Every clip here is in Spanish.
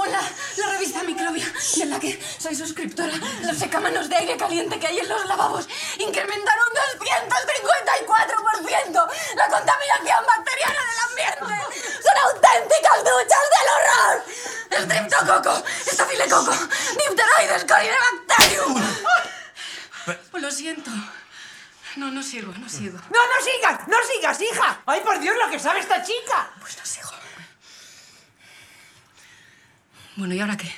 Hola, la revista Microbia, de la que soy suscriptora. Los secamanos de aire caliente que hay en los lavabos incrementaron 254% la contaminación bacteriana del ambiente. ¡Son auténticas duchas del horror! Streptococo, estafilococo, difteroides, corynebacterium. Pues lo siento. No sigo. No sigas, hija. ¡Ay, por Dios, lo que sabe esta chica! Pues no sigo. Bueno, ¿y ahora qué?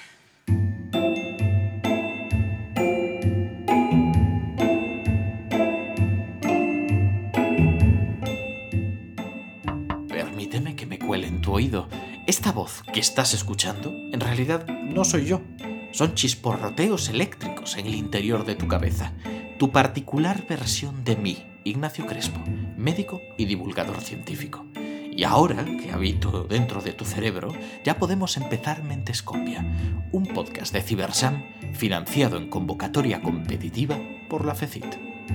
Permíteme que me cuele en tu oído. Esta voz que estás escuchando, en realidad no soy yo. Son chisporroteos eléctricos en el interior de tu cabeza. Tu particular versión de mí, Ignacio Crespo, médico y divulgador científico. Y ahora que habito dentro de tu cerebro, ya podemos empezar Mentescopia, un podcast de Cibersam financiado en convocatoria competitiva por la FECIT.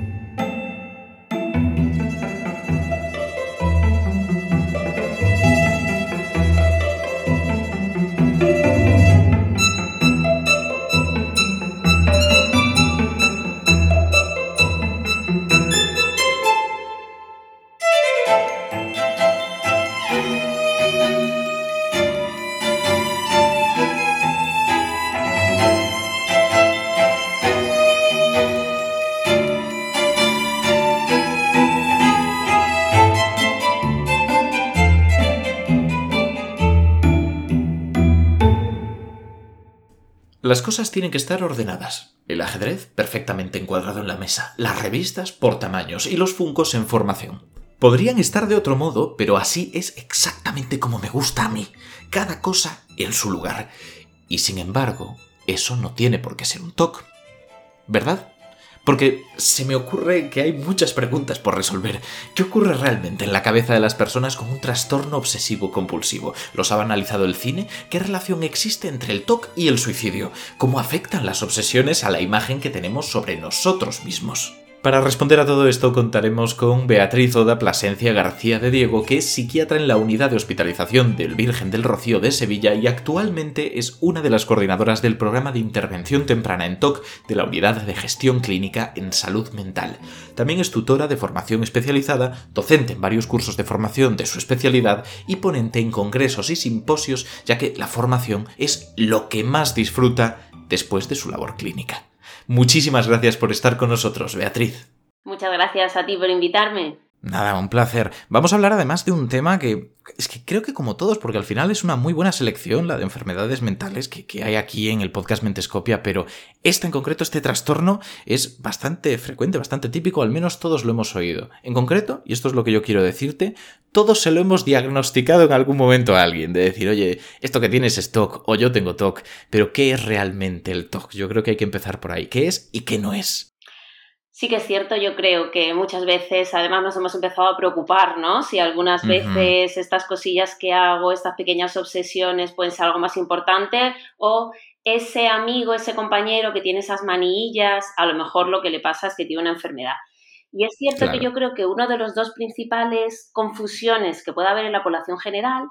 Las cosas tienen que estar ordenadas. El ajedrez perfectamente encuadrado en la mesa, las revistas por tamaños y los funcos en formación. Podrían estar de otro modo, pero así es exactamente como me gusta a mí. Cada cosa en su lugar. Y sin embargo, eso no tiene por qué ser un TOC. ¿Verdad? Porque se me ocurre que hay muchas preguntas por resolver. ¿Qué ocurre realmente en la cabeza de las personas con un trastorno obsesivo-compulsivo? ¿Los ha banalizado el cine? ¿Qué relación existe entre el TOC y el suicidio? ¿Cómo afectan las obsesiones a la imagen que tenemos sobre nosotros mismos? Para responder a todo esto contaremos con Beatriz Oda Plasencia García de Diego, que es psiquiatra en la Unidad de Hospitalización del Virgen del Rocío de Sevilla y actualmente es una de las coordinadoras del programa de intervención temprana en TOC de la Unidad de Gestión Clínica en Salud Mental. También es tutora de formación especializada, docente en varios cursos de formación de su especialidad y ponente en congresos y simposios, ya que la formación es lo que más disfruta después de su labor clínica. Muchísimas gracias por estar con nosotros, Beatriz. Muchas gracias a ti por invitarme. Nada, un placer. Vamos a hablar además de un tema que es que creo que como todos, porque al final es una muy buena selección, la de enfermedades mentales que hay aquí en el podcast Mentescopia, pero esta en concreto, este trastorno, es bastante frecuente, bastante típico, al menos todos lo hemos oído. En concreto, y esto es lo que yo quiero decirte, todos se lo hemos diagnosticado en algún momento a alguien, de decir, oye, esto que tienes es TOC, o yo tengo TOC, pero ¿qué es realmente el TOC? Yo creo que hay que empezar por ahí. ¿Qué es y qué no es? Sí que es cierto, yo creo que muchas veces además nos hemos empezado a preocupar, ¿no? Si algunas veces estas cosillas que hago, estas pequeñas obsesiones pueden ser algo más importante o ese amigo, ese compañero que tiene esas manillas, a lo mejor lo que le pasa es que tiene una enfermedad. Y es cierto que yo creo que uno de los dos principales confusiones que puede haber en la población general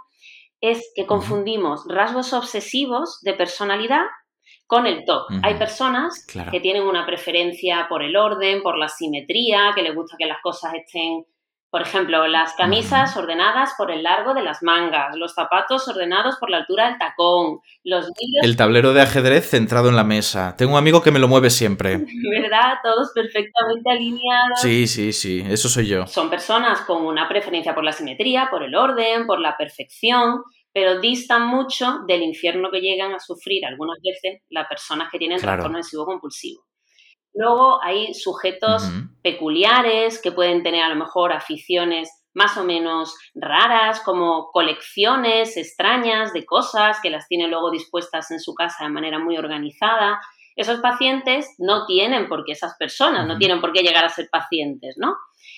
es que confundimos rasgos obsesivos de personalidad con el TOC. Hay personas que tienen una preferencia por el orden, por la simetría, que les gusta que las cosas estén, por ejemplo, las camisas ordenadas por el largo de las mangas, los zapatos ordenados por la altura del tacón, los vídeos... El tablero de ajedrez centrado en la mesa. Tengo un amigo que me lo mueve siempre. ¿Verdad? Todos perfectamente alineados. Sí, eso soy yo. Son personas con una preferencia por la simetría, por el orden, por la perfección, pero distan mucho del infierno que llegan a sufrir algunas veces las personas que tienen trastorno obsesivo-compulsivo. Luego hay sujetos peculiares que pueden tener a lo mejor aficiones más o menos raras, como colecciones extrañas de cosas que las tienen luego dispuestas en su casa de manera muy organizada. Esos pacientes no tienen por qué, esas personas no tienen por qué llegar a ser pacientes, ¿no?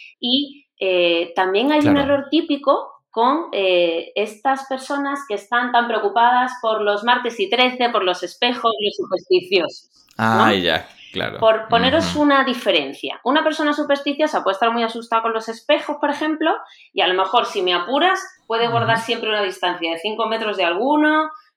Y también hay un error típico con estas personas que están tan preocupadas por los martes y 13, por los espejos, los supersticiosos, ¿no? Ah, ya, claro. Por poneros una diferencia. Una persona supersticiosa puede estar muy asustada con los espejos, por ejemplo, y a lo mejor, si me apuras, puede guardar siempre una distancia de 5 metros de alguno,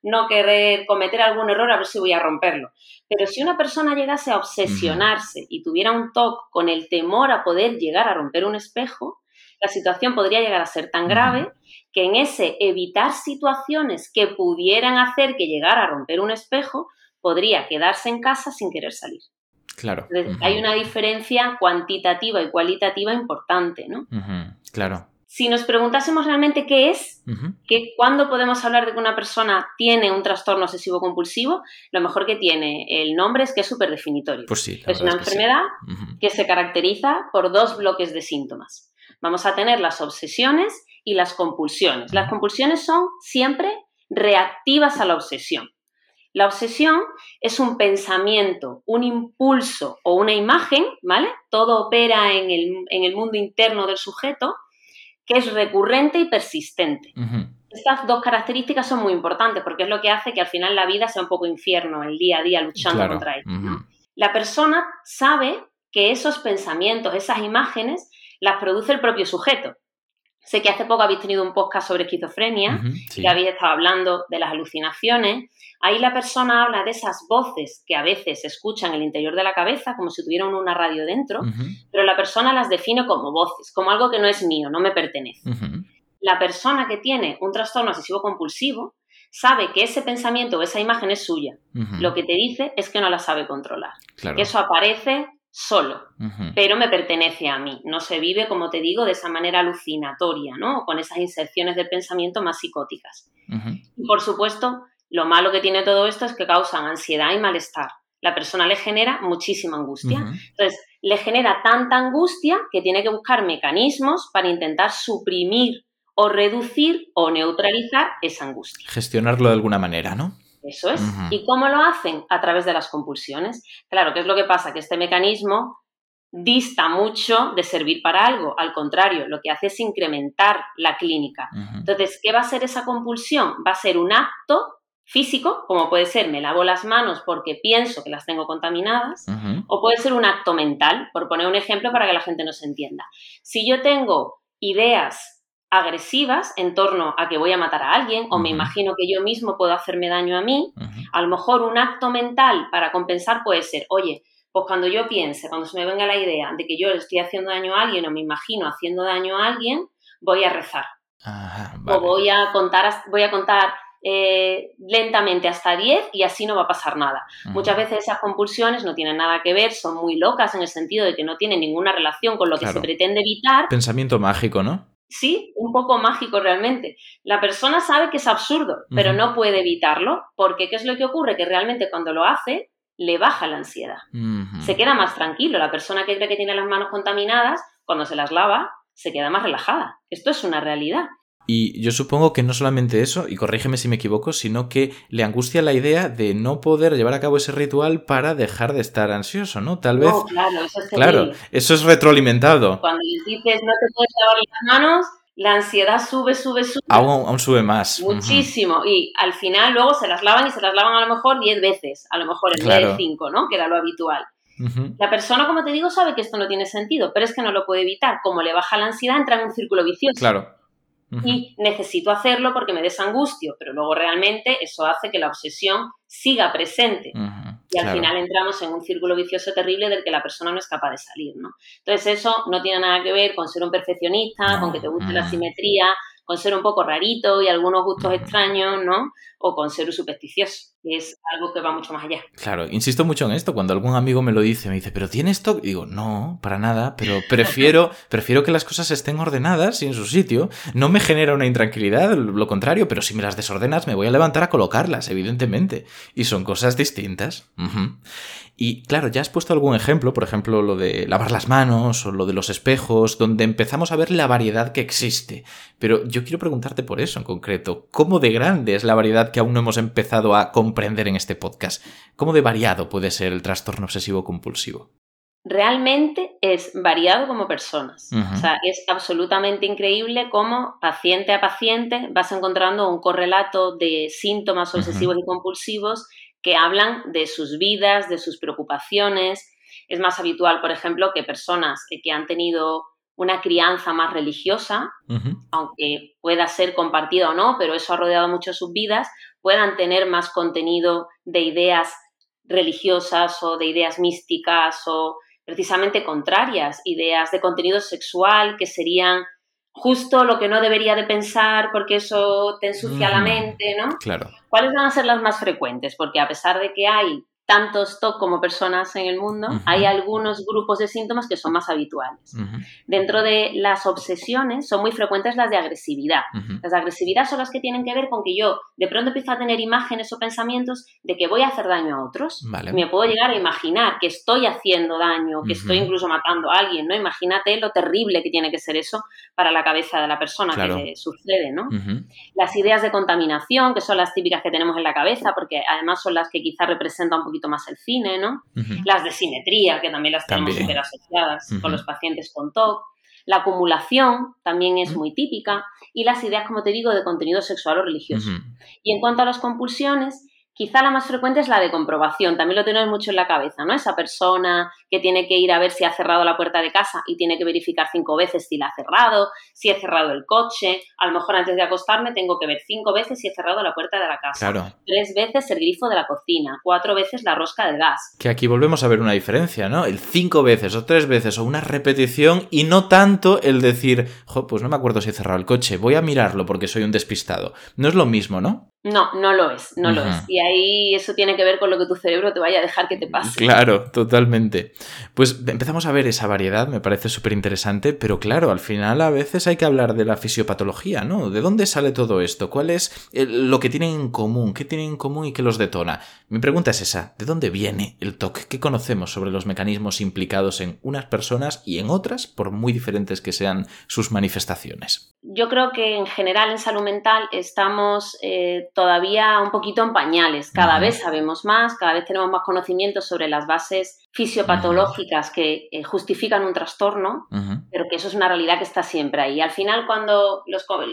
no querer cometer algún error a ver si voy a romperlo. Pero si una persona llegase a obsesionarse y tuviera un TOC con el temor a poder llegar a romper un espejo, la situación podría llegar a ser tan grave que en ese evitar situaciones que pudieran hacer que llegara a romper un espejo, podría quedarse en casa sin querer salir. Claro. Entonces, hay una diferencia cuantitativa y cualitativa importante, ¿no? Claro. Si nos preguntásemos realmente qué es, ¿cuándo podemos hablar de que una persona tiene un trastorno obsesivo-compulsivo? Lo mejor que tiene el nombre es que es súper definitorio. Pues sí, es una enfermedad que se caracteriza por 2 bloques de síntomas. Vamos a tener las obsesiones y las compulsiones. Las compulsiones son siempre reactivas a la obsesión. La obsesión es un pensamiento, un impulso o una imagen, ¿vale? Todo opera en el mundo interno del sujeto, que es recurrente y persistente. Estas 2 características son muy importantes porque es lo que hace que al final la vida sea un poco infierno, el día a día luchando contra ello, ¿no? La persona sabe que esos pensamientos, esas imágenes, las produce el propio sujeto. Sé que hace poco habéis tenido un podcast sobre esquizofrenia y que habéis estado hablando de las alucinaciones. Ahí la persona habla de esas voces que a veces se escuchan en el interior de la cabeza, como si tuvieran una radio dentro, pero la persona las define como voces, como algo que no es mío, no me pertenece. La persona que tiene un trastorno obsesivo-compulsivo sabe que ese pensamiento o esa imagen es suya. Lo que te dice es que no la sabe controlar. Claro. Que eso aparece solo, pero me pertenece a mí. No se vive, como te digo, de esa manera alucinatoria, ¿no? Con esas inserciones de pensamiento más psicóticas. Y, por supuesto, lo malo que tiene todo esto es que causan ansiedad y malestar. La persona le genera muchísima angustia. Entonces, le genera tanta angustia que tiene que buscar mecanismos para intentar suprimir o reducir o neutralizar esa angustia. Gestionarlo de alguna manera, ¿no? Eso es. ¿Y cómo lo hacen? A través de las compulsiones. Claro, ¿qué es lo que pasa? Que este mecanismo dista mucho de servir para algo. Al contrario, lo que hace es incrementar la clínica. Entonces, ¿qué va a ser esa compulsión? Va a ser un acto físico, como puede ser me lavo las manos porque pienso que las tengo contaminadas, o puede ser un acto mental, por poner un ejemplo para que la gente nos entienda. Si yo tengo ideas agresivas en torno a que voy a matar a alguien o me imagino que yo mismo puedo hacerme daño a mí, a lo mejor un acto mental para compensar puede ser, oye, pues cuando yo piense, cuando se me venga la idea de que yo le estoy haciendo daño a alguien o me imagino haciendo daño a alguien, voy a rezar. Vale. O voy a contar lentamente hasta 10 y así no va a pasar nada. Muchas veces esas compulsiones no tienen nada que ver, son muy locas en el sentido de que no tienen ninguna relación con lo que se pretende evitar. Pensamiento mágico, ¿no? Sí, un poco mágico realmente. La persona sabe que es absurdo, pero no puede evitarlo, porque ¿qué es lo que ocurre? Que realmente cuando lo hace, le baja la ansiedad. Se queda más tranquilo. La persona que cree que tiene las manos contaminadas, cuando se las lava, se queda más relajada. Esto es una realidad. Y yo supongo que no solamente eso, y corrígeme si me equivoco, sino que le angustia la idea de no poder llevar a cabo ese ritual para dejar de estar ansioso, ¿no? Tal vez... No, claro, eso es terrible. Claro, eso es retroalimentado. Cuando les dices no te puedes lavar las manos, la ansiedad sube. Aún sube más. Muchísimo. Y al final luego se las lavan y se las lavan a lo mejor 10 veces, a lo mejor en vez de 5, ¿no? Que era lo habitual. La persona, como te digo, sabe que esto no tiene sentido, pero es que no lo puede evitar. Como le baja la ansiedad, entra en un círculo vicioso. Claro. Y necesito hacerlo porque me desangustio, pero luego realmente eso hace que la obsesión siga presente. Y al final entramos en un círculo vicioso terrible del que la persona no es capaz de salir, ¿no? Entonces eso no tiene nada que ver con ser un perfeccionista, con que te guste la simetría, con ser un poco rarito y algunos gustos extraños, ¿no? O con ser un supersticioso. Es algo que va mucho más allá. Claro, insisto mucho en esto. Cuando algún amigo me lo dice, me dice, ¿pero tienes TOC? Y digo, no, para nada, pero prefiero que las cosas estén ordenadas y en su sitio. No me genera una intranquilidad, lo contrario, pero si me las desordenas me voy a levantar a colocarlas, evidentemente. Y son cosas distintas. Y claro, ya has puesto algún ejemplo, por ejemplo, lo de lavar las manos o lo de los espejos, donde empezamos a ver la variedad que existe. Pero yo quiero preguntarte por eso en concreto. ¿Cómo de grande es la variedad que aún no hemos empezado a comprender en este podcast? ¿Cómo de variado puede ser el trastorno obsesivo-compulsivo? Realmente es variado como personas. O sea, es absolutamente increíble cómo paciente a paciente vas encontrando un correlato de síntomas obsesivos y compulsivos que hablan de sus vidas, de sus preocupaciones. Es más habitual, por ejemplo, que personas que han tenido una crianza más religiosa, aunque pueda ser compartida o no, pero eso ha rodeado mucho sus vidas, puedan tener más contenido de ideas religiosas o de ideas místicas o precisamente contrarias, ideas de contenido sexual que serían justo lo que no debería de pensar porque eso te ensucia la mente, ¿no? Claro. ¿Cuáles van a ser las más frecuentes? Porque a pesar de que hay tantos TOC como personas en el mundo, hay algunos grupos de síntomas que son más habituales. Dentro de las obsesiones son muy frecuentes las de agresividad. Las de agresividad son las que tienen que ver con que yo de pronto empiezo a tener imágenes o pensamientos de que voy a hacer daño a otros. Vale. Me puedo llegar a imaginar que estoy haciendo daño, que estoy incluso matando a alguien, ¿no? Imagínate lo terrible que tiene que ser eso para la cabeza de la persona que le sucede, ¿no? Las ideas de contaminación, que son las típicas que tenemos en la cabeza, porque además son las que quizás representan un poquito más el cine, ¿no? Las de simetría, que también las tenemos súper asociadas con los pacientes con TOC. La acumulación también es muy típica. Y las ideas, como te digo, de contenido sexual o religioso. Y en cuanto a las compulsiones, quizá la más frecuente es la de comprobación. También lo tenemos mucho en la cabeza, ¿no? Esa persona que tiene que ir a ver si ha cerrado la puerta de casa y tiene que verificar 5 veces si la ha cerrado, si he cerrado el coche. A lo mejor antes de acostarme tengo que ver 5 veces si he cerrado la puerta de la casa. Claro. 3 veces el grifo de la cocina. 4 veces la rosca del gas. Que aquí volvemos a ver una diferencia, ¿no? El 5 veces o 3 veces o una repetición y no tanto el decir, pues no me acuerdo si he cerrado el coche, voy a mirarlo porque soy un despistado. No es lo mismo, ¿no? No, no lo es, no lo es. Y ahí eso tiene que ver con lo que tu cerebro te vaya a dejar que te pase. Claro, totalmente. Pues empezamos a ver esa variedad, me parece súper interesante, pero claro, al final a veces hay que hablar de la fisiopatología, ¿no? ¿De dónde sale todo esto? ¿Cuál es lo que tienen en común? ¿Qué tienen en común y qué los detona? Mi pregunta es esa, ¿de dónde viene el TOC? ¿Qué conocemos sobre los mecanismos implicados en unas personas y en otras, por muy diferentes que sean sus manifestaciones? Yo creo que en general en salud mental estamos todavía un poquito en pañales. Cada vez sabemos más, cada vez tenemos más conocimientos sobre las bases fisiopatológicas que justifican un trastorno, pero que eso es una realidad que está siempre ahí. Al final, cuando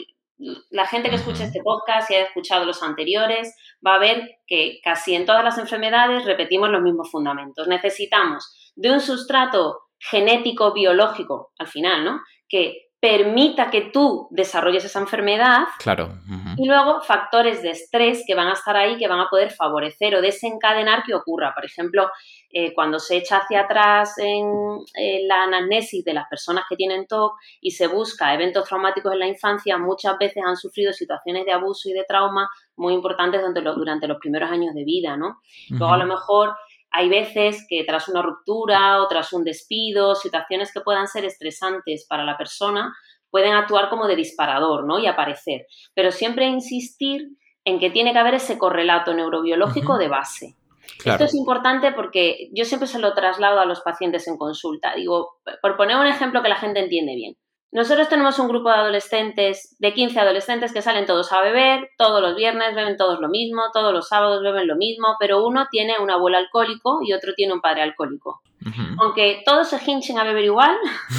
la gente que escuche este podcast y haya escuchado los anteriores va a ver que casi en todas las enfermedades repetimos los mismos fundamentos. Necesitamos de un sustrato genético, biológico, al final, ¿no? Que permita que tú desarrolles esa enfermedad. Claro. Y luego factores de estrés que van a estar ahí, que van a poder favorecer o desencadenar que ocurra. Por ejemplo, cuando se echa hacia atrás en la anamnesis de las personas que tienen TOC y se busca eventos traumáticos en la infancia, muchas veces han sufrido situaciones de abuso y de trauma muy importantes durante los primeros años de vida, ¿no? Luego, a lo mejor, hay veces que tras una ruptura o tras un despido, situaciones que puedan ser estresantes para la persona, pueden actuar como de disparador, ¿no? Y aparecer. Pero siempre insistir en que tiene que haber ese correlato neurobiológico de base. Claro. Esto es importante porque yo siempre se lo traslado a los pacientes en consulta. Digo, por poner un ejemplo que la gente entiende bien. Nosotros tenemos un grupo de adolescentes, de 15 adolescentes que salen todos a beber, todos los viernes beben todos lo mismo, todos los sábados beben lo mismo, pero uno tiene un abuelo alcohólico y otro tiene un padre alcohólico. Aunque todos se hinchen a beber igual,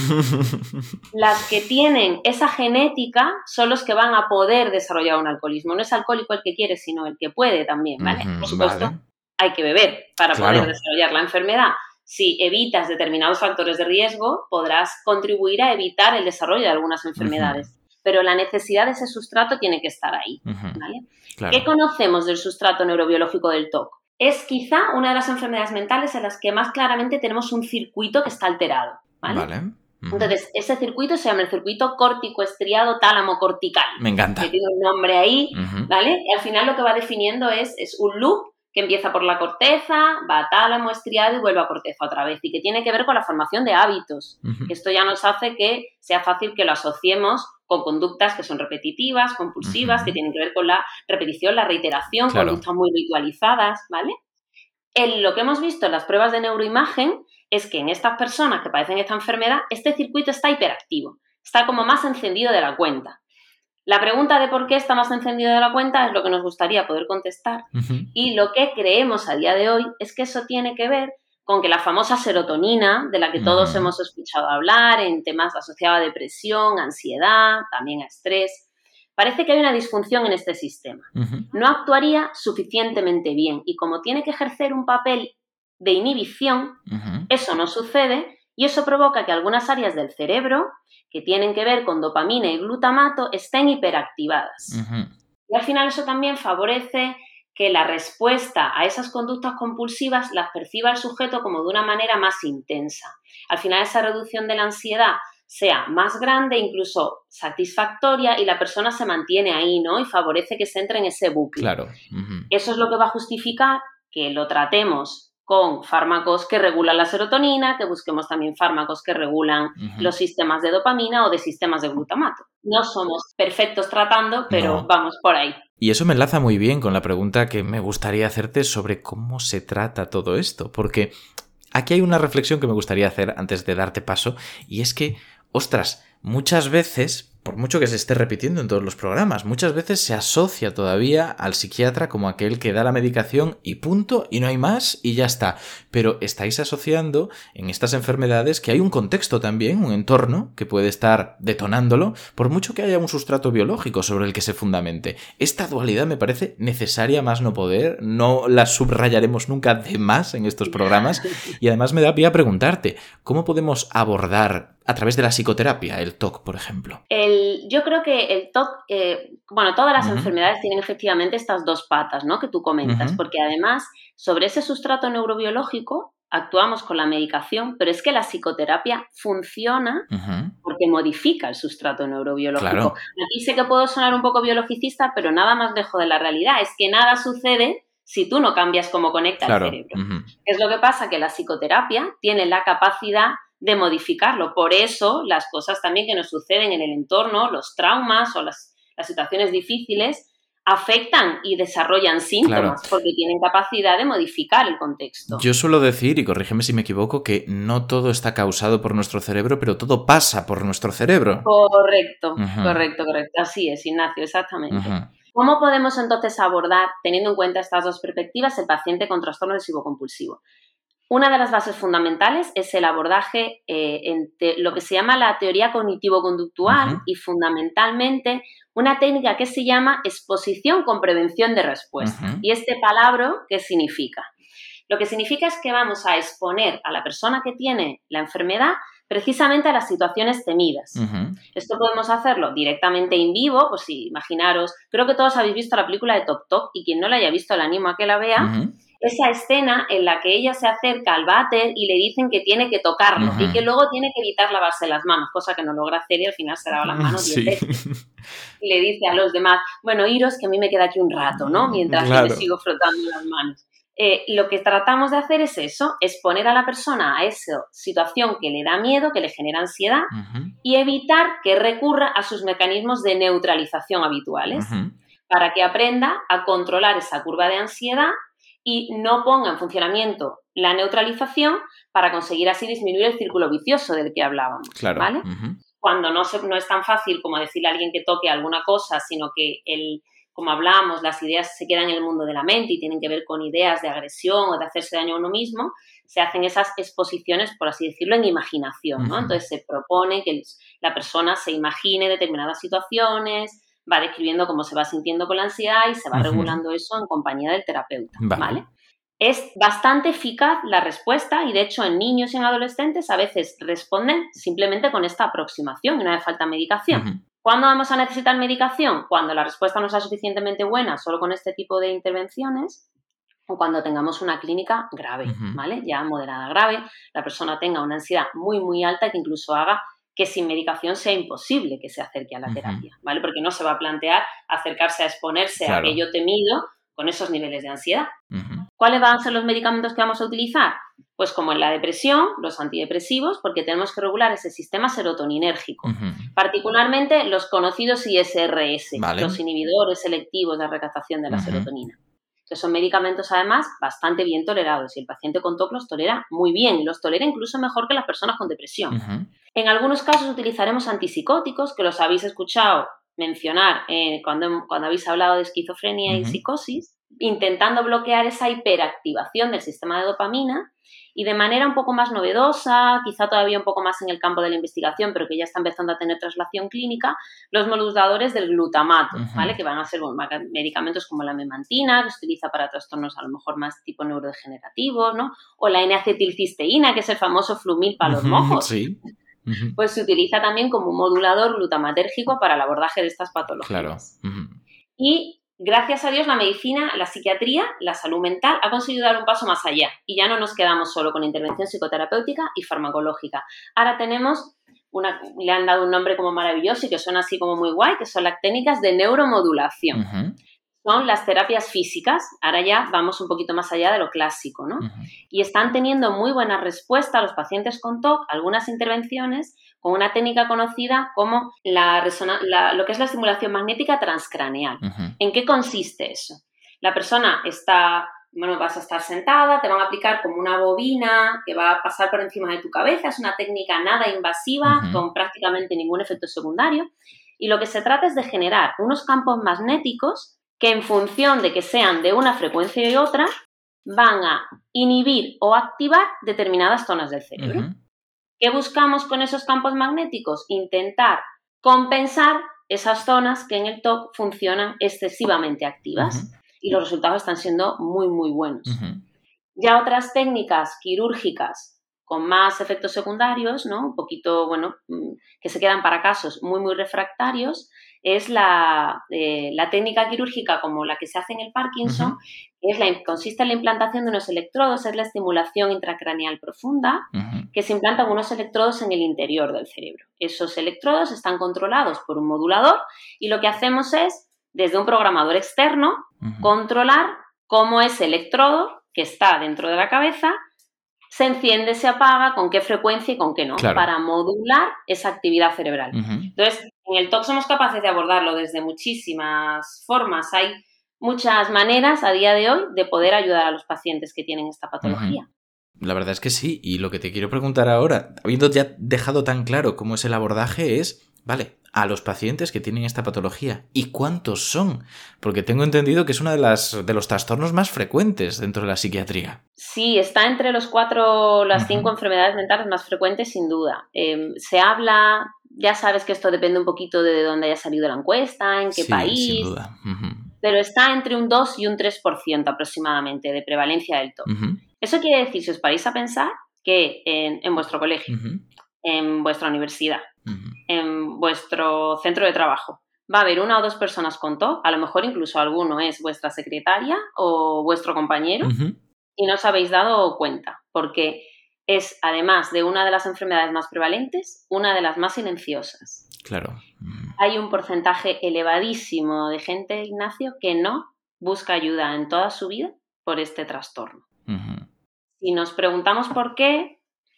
las que tienen esa genética son los que van a poder desarrollar un alcoholismo. No es alcohólico el que quiere, sino el que puede también, ¿vale? Por supuesto, hay que beber para poder desarrollar la enfermedad. Si evitas determinados factores de riesgo, podrás contribuir a evitar el desarrollo de algunas enfermedades. Pero la necesidad de ese sustrato tiene que estar ahí, ¿vale? Claro. ¿Qué conocemos del sustrato neurobiológico del TOC? Es quizá una de las enfermedades mentales en las que más claramente tenemos un circuito que está alterado, ¿vale? Entonces, ese circuito se llama el circuito córtico-estriado tálamo-cortical. Me encanta. Que tiene un nombre ahí, ¿vale? Y al final lo que va definiendo es un loop que empieza por la corteza, va a tálamo, estriado y vuelve a corteza otra vez, y que tiene que ver con la formación de hábitos. Esto ya nos hace que sea fácil que lo asociemos con conductas que son repetitivas, compulsivas, que tienen que ver con la repetición, la reiteración, conductas muy ritualizadas, ¿vale? Lo que hemos visto en las pruebas de neuroimagen es que en estas personas que padecen esta enfermedad, este circuito está hiperactivo, está como más encendido de la cuenta. La pregunta de por qué está más encendido de la cuenta es lo que nos gustaría poder contestar. Y lo que creemos a día de hoy es que eso tiene que ver con que la famosa serotonina, de la que todos hemos escuchado hablar en temas asociados a depresión, ansiedad, también a estrés, parece que hay una disfunción en este sistema. No actuaría suficientemente bien y como tiene que ejercer un papel de inhibición, eso no sucede y eso provoca que algunas áreas del cerebro que tienen que ver con dopamina y glutamato estén hiperactivadas. Y al final eso también favorece que la respuesta a esas conductas compulsivas las perciba el sujeto como de una manera más intensa. Al final esa reducción de la ansiedad sea más grande, incluso satisfactoria, y la persona se mantiene ahí, ¿no? Y favorece que se entre en ese bucle. Claro. Eso es lo que va a justificar que lo tratemos con fármacos que regulan la serotonina, que busquemos también fármacos que regulan los sistemas de dopamina o de sistemas de glutamato. No somos perfectos tratando, pero vamos por ahí. Y eso me enlaza muy bien con la pregunta que me gustaría hacerte sobre cómo se trata todo esto, porque aquí hay una reflexión que me gustaría hacer antes de darte paso, y es que, ostras, muchas veces, por mucho que se esté repitiendo en todos los programas, muchas veces se asocia todavía al psiquiatra como aquel que da la medicación y punto, y no hay más, y ya está. Pero estáis asociando en estas enfermedades que hay un contexto también, un entorno que puede estar detonándolo, por mucho que haya un sustrato biológico sobre el que se fundamente. Esta dualidad me parece necesaria más no poder, no la subrayaremos nunca de más en estos programas, y además me da pie a preguntarte, ¿cómo podemos abordar a través de la psicoterapia el TOC, por ejemplo? Yo creo que el TOC, todas las enfermedades tienen efectivamente estas dos patas, ¿no?, que tú comentas, porque además sobre ese sustrato neurobiológico actuamos con la medicación, pero es que la psicoterapia funciona porque modifica el sustrato neurobiológico. Claro. Aquí sé que puedo sonar un poco biologicista, pero nada más lejos de la realidad. Es que nada sucede si tú no cambias cómo conecta el cerebro. Es lo que pasa, que la psicoterapia tiene la capacidad de modificarlo. Por eso las cosas también que nos suceden en el entorno, los traumas o las situaciones difíciles, afectan y desarrollan síntomas, porque tienen capacidad de modificar el contexto. Yo suelo decir, y corrígeme si me equivoco, que no todo está causado por nuestro cerebro, pero todo pasa por nuestro cerebro. Correcto. Así es, Ignacio, exactamente. ¿Cómo podemos entonces abordar, teniendo en cuenta estas dos perspectivas, el paciente con trastorno obsesivo-compulsivo? Una de las bases fundamentales es el abordaje lo que se llama la teoría cognitivo-conductual y fundamentalmente una técnica que se llama exposición con prevención de respuesta. ¿Y este palabra qué significa? Lo que significa es que vamos a exponer a la persona que tiene la enfermedad precisamente a las situaciones temidas. Esto podemos hacerlo directamente en vivo, pues si imaginaros, creo que todos habéis visto la película de Top Top, y quien no la haya visto le animo a que la vea. Esa escena en la que ella se acerca al váter y le dicen que tiene que tocarlo y que luego tiene que evitar lavarse las manos, cosa que no logra hacer y al final se lava las manos 10 veces. Y le dice a los demás, bueno, iros que a mí me queda aquí un rato, ¿no? Mientras yo me sigo frotando las manos. Lo que tratamos de hacer es eso, exponer a la persona a esa situación que le da miedo, que le genera ansiedad y evitar que recurra a sus mecanismos de neutralización habituales para que aprenda a controlar esa curva de ansiedad y no ponga en funcionamiento la neutralización para conseguir así disminuir el círculo vicioso del que hablábamos, ¿vale? Cuando no es tan fácil como decirle a alguien que toque alguna cosa, sino que como hablamos, las ideas se quedan en el mundo de la mente y tienen que ver con ideas de agresión o de hacerse daño a uno mismo, se hacen esas exposiciones, por así decirlo, en imaginación, ¿no? Entonces se propone que la persona se imagine determinadas situaciones, va describiendo cómo se va sintiendo con la ansiedad y se va regulando eso en compañía del terapeuta, ¿vale? Es bastante eficaz la respuesta y, de hecho, en niños y en adolescentes a veces responden simplemente con esta aproximación y no hace falta medicación. ¿Cuándo vamos a necesitar medicación? Cuando la respuesta no sea suficientemente buena solo con este tipo de intervenciones o cuando tengamos una clínica grave, ¿vale? Ya moderada grave, la persona tenga una ansiedad muy, muy alta que incluso haga que sin medicación sea imposible que se acerque a la terapia, ¿vale? Porque no se va a plantear acercarse a exponerse a aquello temido con esos niveles de ansiedad. ¿Cuáles van a ser los medicamentos que vamos a utilizar? Pues como en la depresión, los antidepresivos, porque tenemos que regular ese sistema serotoninérgico, particularmente los conocidos ISRS, los inhibidores selectivos de recaptación de la serotonina, que son medicamentos además bastante bien tolerados y el paciente con TOC los tolera muy bien y los tolera incluso mejor que las personas con depresión. En algunos casos utilizaremos antipsicóticos, que los habéis escuchado mencionar cuando habéis hablado de esquizofrenia y psicosis, intentando bloquear esa hiperactivación del sistema de dopamina y de manera un poco más novedosa, quizá todavía un poco más en el campo de la investigación, pero que ya está empezando a tener traslación clínica, los moduladores del glutamato, ¿vale? Que van a ser medicamentos como la memantina, que se utiliza para trastornos a lo mejor más tipo neurodegenerativos, ¿no? O la N-acetilcisteína, que es el famoso Flumil para los mojos. Pues se utiliza también como un modulador glutamatérgico para el abordaje de estas patologías. Y gracias a Dios, la medicina, la psiquiatría, la salud mental ha conseguido dar un paso más allá y ya no nos quedamos solo con intervención psicoterapéutica y farmacológica. Ahora tenemos le han dado un nombre como maravilloso y que suena así como muy guay, que son las técnicas de neuromodulación. Uh-huh. Son las terapias físicas, ahora ya vamos un poquito más allá de lo clásico, ¿no? Uh-huh. Y están teniendo muy buena respuesta a los pacientes con TOC, algunas intervenciones con una técnica conocida como lo que es la estimulación magnética transcraneal. Uh-huh. ¿En qué consiste eso? La persona vas a estar sentada, te van a aplicar como una bobina que va a pasar por encima de tu cabeza, es una técnica nada invasiva, Uh-huh. con prácticamente ningún efecto secundario, y lo que se trata es de generar unos campos magnéticos que en función de que sean de una frecuencia y otra, van a inhibir o activar determinadas zonas del cerebro. Uh-huh. ¿Qué buscamos con esos campos magnéticos? Intentar compensar esas zonas que en el TOC funcionan excesivamente activas. Uh-huh. Y los resultados están siendo muy, muy buenos. Uh-huh. Ya otras técnicas quirúrgicas con más efectos secundarios, ¿no? Un poquito, que se quedan para casos muy, muy refractarios, es la técnica quirúrgica como la que se hace en el Parkinson, uh-huh. Consiste en la implantación de unos electrodos, es la estimulación intracraneal profunda, Uh-huh. que se implantan unos electrodos en el interior del cerebro. Esos electrodos están controlados por un modulador y lo que hacemos es, desde un programador externo, uh-huh. controlar cómo ese electrodo que está dentro de la cabeza se enciende, se apaga, con qué frecuencia y con qué no, claro, para modular esa actividad cerebral. Uh-huh. Entonces, en el TOC somos capaces de abordarlo desde muchísimas formas. Hay muchas maneras a día de hoy de poder ayudar a los pacientes que tienen esta patología. Uh-huh. La verdad es que sí, y lo que te quiero preguntar ahora, habiendo ya dejado tan claro cómo es el abordaje, es, vale, a los pacientes que tienen esta patología, ¿y cuántos son? Porque tengo entendido que es uno de los trastornos más frecuentes dentro de la psiquiatría. Sí, está entre las 5 enfermedades mentales más frecuentes, sin duda. Se habla, ya sabes que esto depende un poquito de dónde haya salido la encuesta, en qué país, sin duda. Pero está entre un 2 y un 3% aproximadamente de prevalencia del TOC. Eso quiere decir, si os paráis a pensar, que en vuestro colegio, en vuestra universidad, en vuestro centro de trabajo, va a haber 1 o 2 personas con TOC, a lo mejor incluso alguno es vuestra secretaria o vuestro compañero, y no os habéis dado cuenta, porque es, además de una de las enfermedades más prevalentes, una de las más silenciosas. Claro. Hay un porcentaje elevadísimo de gente, Ignacio, que no busca ayuda en toda su vida por este trastorno. Si nos preguntamos por qué,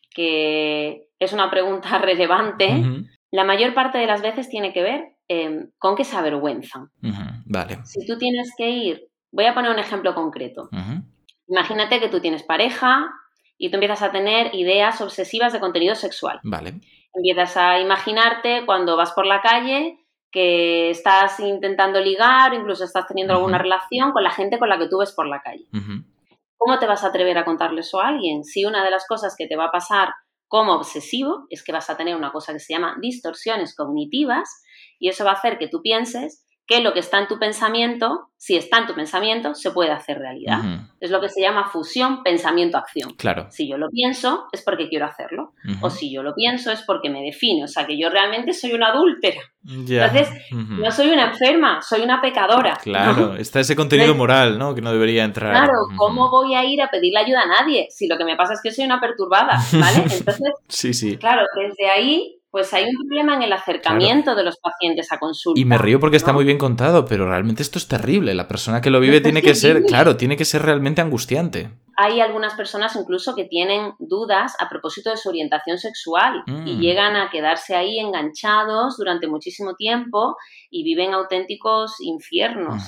que es una pregunta relevante, la mayor parte de las veces tiene que ver con que se avergüenzan. Vale. Si tú tienes que ir, voy a poner un ejemplo concreto. Imagínate que tú tienes pareja y tú empiezas a tener ideas obsesivas de contenido sexual. Vale. Empiezas a imaginarte cuando vas por la calle que estás intentando ligar o incluso estás teniendo alguna relación con la gente con la que tú ves por la calle. ¿Cómo te vas a atrever a contarle eso a alguien? Si una de las cosas que te va a pasar como obsesivo es que vas a tener una cosa que se llama distorsiones cognitivas y eso va a hacer que tú pienses que lo que está en tu pensamiento, si está en tu pensamiento, se puede hacer realidad. Es lo que se llama fusión pensamiento-acción. Claro. Si yo lo pienso, es porque quiero hacerlo. O si yo lo pienso, es porque me define. O sea, que yo realmente soy una adúltera. Ya. Entonces, no soy una enferma, soy una pecadora. Claro, ¿no? Está ese contenido moral, ¿no? Que no debería entrar. Claro, ¿cómo voy a ir a pedirle ayuda a nadie? Si lo que me pasa es que soy una perturbada, ¿vale? Entonces, sí. Claro, desde ahí... Pues hay un problema en el acercamiento de los pacientes a consulta. Y me río porque está muy bien contado, pero realmente esto es terrible. La persona que lo vive tiene que ser, tiene que ser realmente angustiante. Hay algunas personas incluso que tienen dudas a propósito de su orientación sexual y llegan a quedarse ahí enganchados durante muchísimo tiempo y viven auténticos infiernos,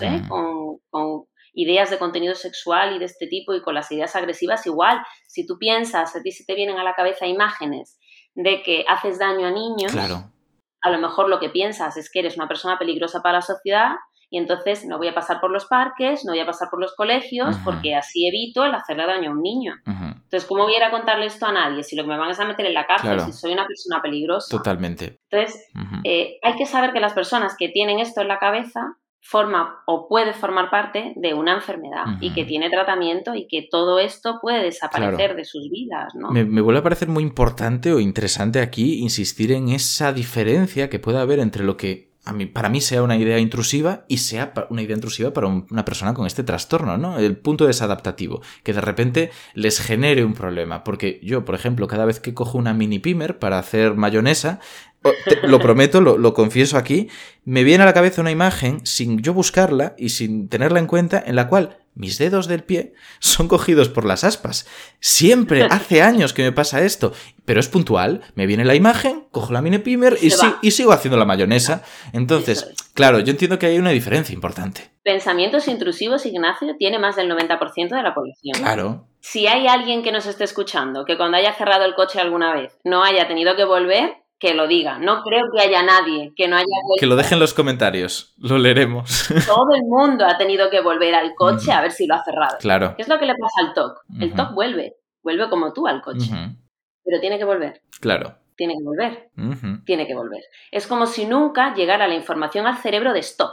con ideas de contenido sexual y de este tipo y con las ideas agresivas igual. Si tú piensas, a ti se te vienen a la cabeza imágenes de que haces daño a niños, claro. A lo mejor lo que piensas es que eres una persona peligrosa para la sociedad y entonces no voy a pasar por los parques, no voy a pasar por los colegios porque así evito el hacerle daño a un niño. Entonces, ¿cómo voy a ir a contarle esto a nadie? Si lo que me van es a meter en la cárcel, si soy una persona peligrosa. Totalmente. Entonces, hay que saber que las personas que tienen esto en la cabeza forma o puede formar parte de una enfermedad y que tiene tratamiento y que todo esto puede desaparecer de sus vidas, ¿no? Me vuelve a parecer muy importante o interesante aquí insistir en esa diferencia que puede haber entre lo que para mí sea una idea intrusiva y sea una idea intrusiva para una persona con este trastorno, ¿no? El punto desadaptativo, que de repente les genere un problema. Porque yo, por ejemplo, cada vez que cojo una mini pimer para hacer mayonesa, lo prometo, lo confieso aquí, me viene a la cabeza una imagen sin yo buscarla y sin tenerla en cuenta, en la cual mis dedos del pie son cogidos por las aspas. Siempre, hace años que me pasa esto, pero es puntual. Me viene la imagen, cojo la mini pimer y sigo haciendo la mayonesa. Entonces, claro, yo entiendo que hay una diferencia importante. Pensamientos intrusivos, Ignacio, tiene más del 90% de la población. Claro. Si hay alguien que nos esté escuchando, que cuando haya cerrado el coche alguna vez no haya tenido que volver, que lo diga. No creo que haya nadie que no haya vuelto. Que lo deje en los comentarios. Lo leeremos. Todo el mundo ha tenido que volver al coche a ver si lo ha cerrado. Claro. ¿Qué es lo que le pasa al TOC? El TOC vuelve. Vuelve como tú al coche. Pero tiene que volver. Claro. Tiene que volver. Tiene que volver. Es como si nunca llegara la información al cerebro de stop.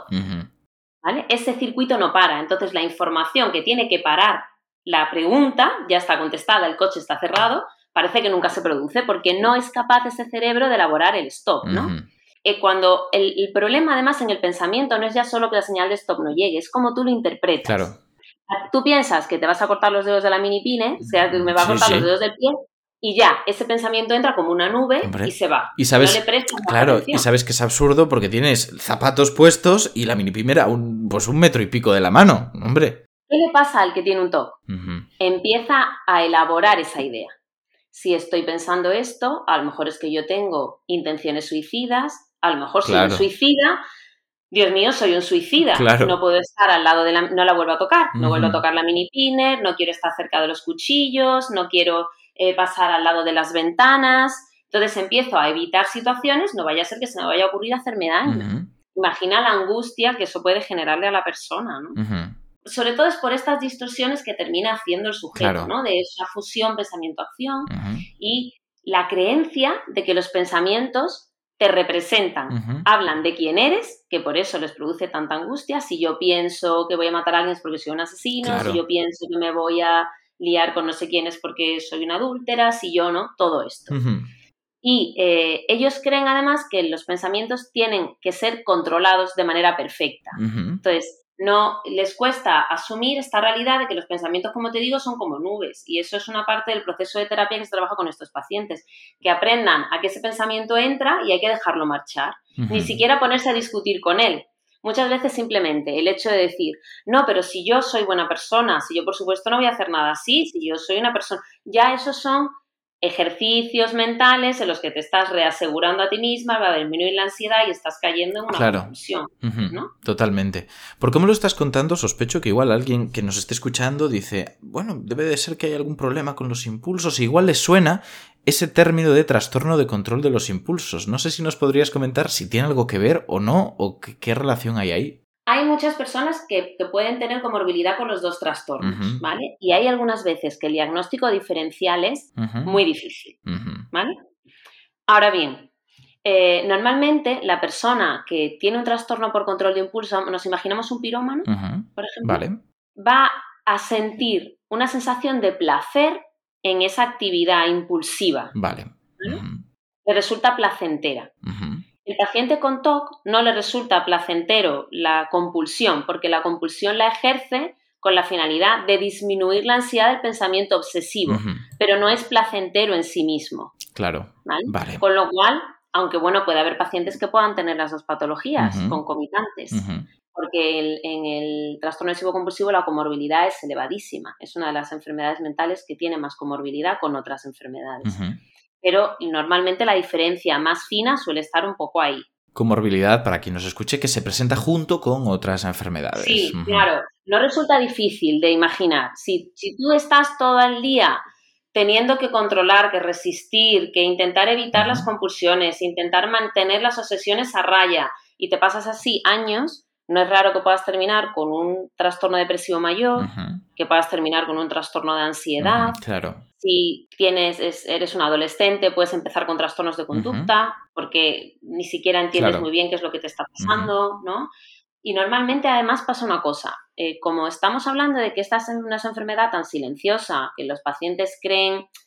¿Vale? Ese circuito no para. Entonces la información que tiene que parar, la pregunta ya está contestada, el coche está cerrado, parece que nunca se produce porque no es capaz ese cerebro de elaborar el stop, ¿no? Cuando el problema, además, en el pensamiento no es ya solo que la señal de stop no llegue, es como tú lo interpretas. Claro. Tú piensas que te vas a cortar los dedos de la mini pine, o sea, que me va a cortar los dedos del pie, y ya, ese pensamiento entra como una nube y se va. Y sabes, no le prestas claro, atención. Y sabes que es absurdo porque tienes zapatos puestos y la mini pimer a un metro y pico de la mano, hombre. ¿Qué le pasa al que tiene un TOC? Empieza a elaborar esa idea. Si estoy pensando esto, a lo mejor es que yo tengo intenciones suicidas, a lo mejor soy un suicida. Dios mío, soy un suicida. Claro. No puedo estar al lado de no la vuelvo a tocar. No vuelvo a tocar la mini pinner, no quiero estar cerca de los cuchillos, no quiero pasar al lado de las ventanas. Entonces empiezo a evitar situaciones, no vaya a ser que se me vaya a ocurrir hacerme daño. Imagina la angustia que eso puede generarle a la persona, ¿no? Sobre todo es por estas distorsiones que termina haciendo el sujeto, ¿no? De esa fusión pensamiento-acción y la creencia de que los pensamientos te representan, hablan de quién eres, que por eso les produce tanta angustia. Si yo pienso que voy a matar a alguien es porque soy un asesino, si yo pienso que me voy a liar con no sé quién es porque soy una adúltera, si yo no, todo esto. Y ellos creen además que los pensamientos tienen que ser controlados de manera perfecta. Entonces, no les cuesta asumir esta realidad de que los pensamientos, como te digo, son como nubes, y eso es una parte del proceso de terapia que se trabaja con estos pacientes, que aprendan a que ese pensamiento entra y hay que dejarlo marchar, ni siquiera ponerse a discutir con él. Muchas veces simplemente el hecho de decir, no, pero si yo soy buena persona, si yo por supuesto no voy a hacer nada así, si yo soy una persona, ya esos son ejercicios mentales en los que te estás reasegurando a ti misma, va a disminuir la ansiedad y estás cayendo en una confusión, ¿no? Totalmente. Por cómo lo estás contando, sospecho que igual alguien que nos esté escuchando dice, bueno, debe de ser que hay algún problema con los impulsos, e igual les suena ese término de trastorno de control de los impulsos. No sé si nos podrías comentar si tiene algo que ver o no, o qué relación hay ahí. Hay muchas personas que pueden tener comorbilidad con los dos trastornos, ¿vale? Y hay algunas veces que el diagnóstico diferencial es muy difícil, ¿vale? Ahora bien, normalmente la persona que tiene un trastorno por control de impulso, nos imaginamos un pirómano, por ejemplo, va a sentir una sensación de placer en esa actividad impulsiva. ¿Vale? Le resulta placentera. El paciente con TOC no le resulta placentero la compulsión, porque la compulsión la ejerce con la finalidad de disminuir la ansiedad del pensamiento obsesivo, pero no es placentero en sí mismo. Claro. ¿Vale? Con lo cual, aunque bueno, puede haber pacientes que puedan tener las dos patologías concomitantes, porque en el trastorno obsesivo compulsivo la comorbilidad es elevadísima. Es una de las enfermedades mentales que tiene más comorbilidad con otras enfermedades. Pero normalmente la diferencia más fina suele estar un poco ahí. Comorbilidad, para quien nos escuche, que se presenta junto con otras enfermedades. Sí, claro. No resulta difícil de imaginar. Si tú estás todo el día teniendo que controlar, que resistir, que intentar evitar las compulsiones, intentar mantener las obsesiones a raya, y te pasas así años, no es raro que puedas terminar con un trastorno depresivo mayor, que puedas terminar con un trastorno de ansiedad. Claro. Si eres un adolescente, puedes empezar con trastornos de conducta, porque ni siquiera entiendes muy bien qué es lo que te está pasando, ¿no? Y normalmente, además, pasa una cosa. Como estamos hablando de que esta es una enfermedad tan silenciosa, que los pacientes creen